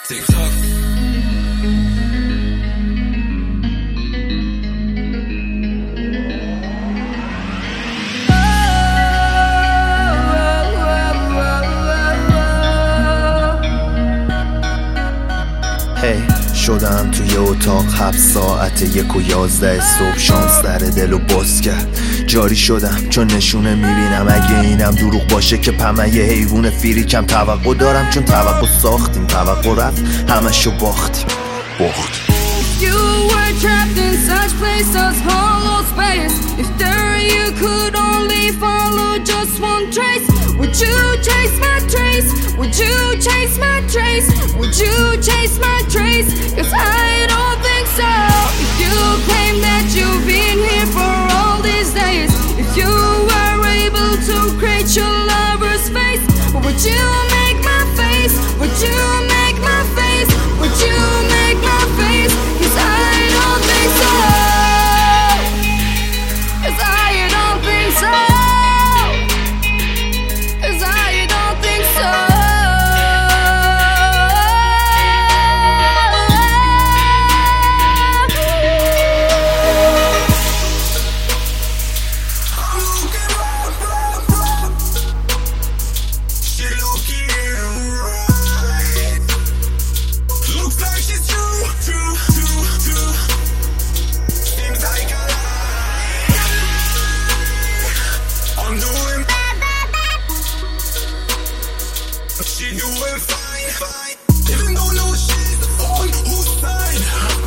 TikTok. شدم توی اتاق 7 ساعت 1:11 صبح شانس در دل و باز کرد. جاری شدم چون نشونه میبینم اگه اینم دروغ باشه که پمه یه حیوون فریکم. توقع دارم چون توقع ساختیم، توقع رفت همشو باختیم. You were trapped in such places, hollow space. If there you could only follow just one trace, would you chase my trace? Would you chase my trace? Would you chase my trace? 'Cause I don't think so. If you claim that you've been here for all these days, if you were able to create your lover's face, would you make my face? Would you make my face? Would you make my face? 'Cause I don't think so. 'Cause I don't think so. 'Cause I don't think so. She doing fine, fine. Even though no she's the one who's fine.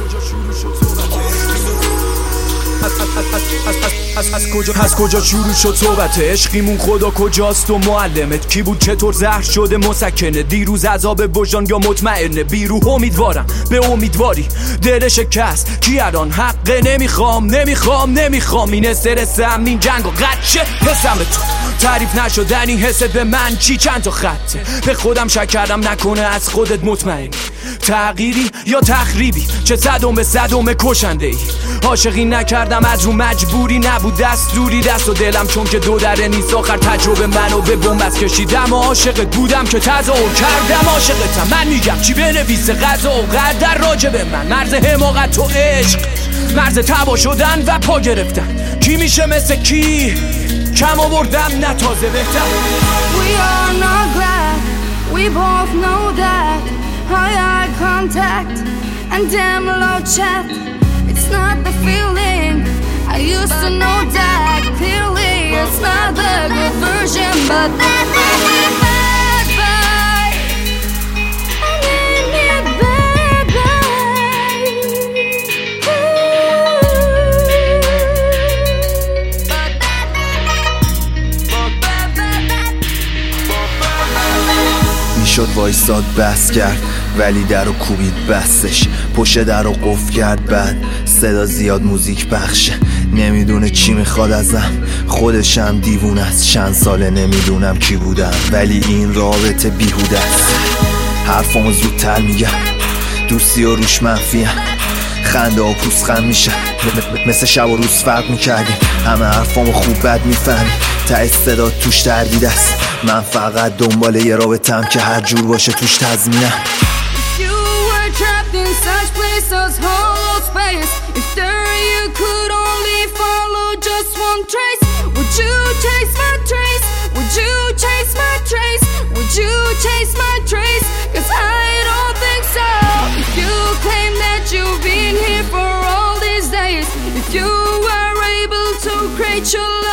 از کجا شروع شد صحبت عشقیمون؟ خدا کجاست و معلمت کی بود؟ چطور زهر شده مسکنه؟ دیروز عذاب وجدان یا مطمئنه؟ بیروح امیدوارم به امیدواری دل شکست کی الان حقه؟ نمیخوام این استرسم، این جنگ و قدشه حسم به تو تعریف نشدنی حست به من چی؟ چند تا خطه به خودم شک کردم نکنه از خودت مطمئنی تغییری یا تخریبی؟ چه صدم به صدم کشنده ای؟ عاشقی نکردم از رو مجبوری نبود دستوری، دست و دلم چون که دو دره نیست آخر تجربه منو به بنبست کشیدم و عاشقت بودم که تظاهر کردم عاشقتم. من میگم چی بنویسه قضا و قدر راجع به من؟ مرز حماقت و عشق، مرز تبا شدن و پا گرفتن، کی میشه مثل کی؟ کم آوردم نه تازه بهتر. We are not glad, we both know that. High eye contact and damn low chat. It's not the feeling I used to know that clearly. It's not the good version, but that bad bye. I need it bad میشد وایساد بس کرد ولی در رو کوبید بستش، پشت در رو قفل کرد بعد صدا زیاد موزیک بخشه. نمیدونه چی میخواد ازم، خودشم دیوونه است. چند ساله نمیدونم کی بودم ولی این رابطه بیهوده است. حرفامو زودتر میگم، دوستی و روش منفیم، خنده و پوزخند میشه مثل شب و روز فرق میکردیم. همه حرفامو خوب بد میفهمی، ته صدا توش تردید است. من فقط دنبال یه رابطم که هر جور باشه توش تضمینم. You were trapped in such places, hollow space. If there you could only follow just one trace, would you chase my trace? Would you chase my trace? Would you chase my trace? 'Cause I don't think so. If you claim that you've been here for all these days, if you were able to create your life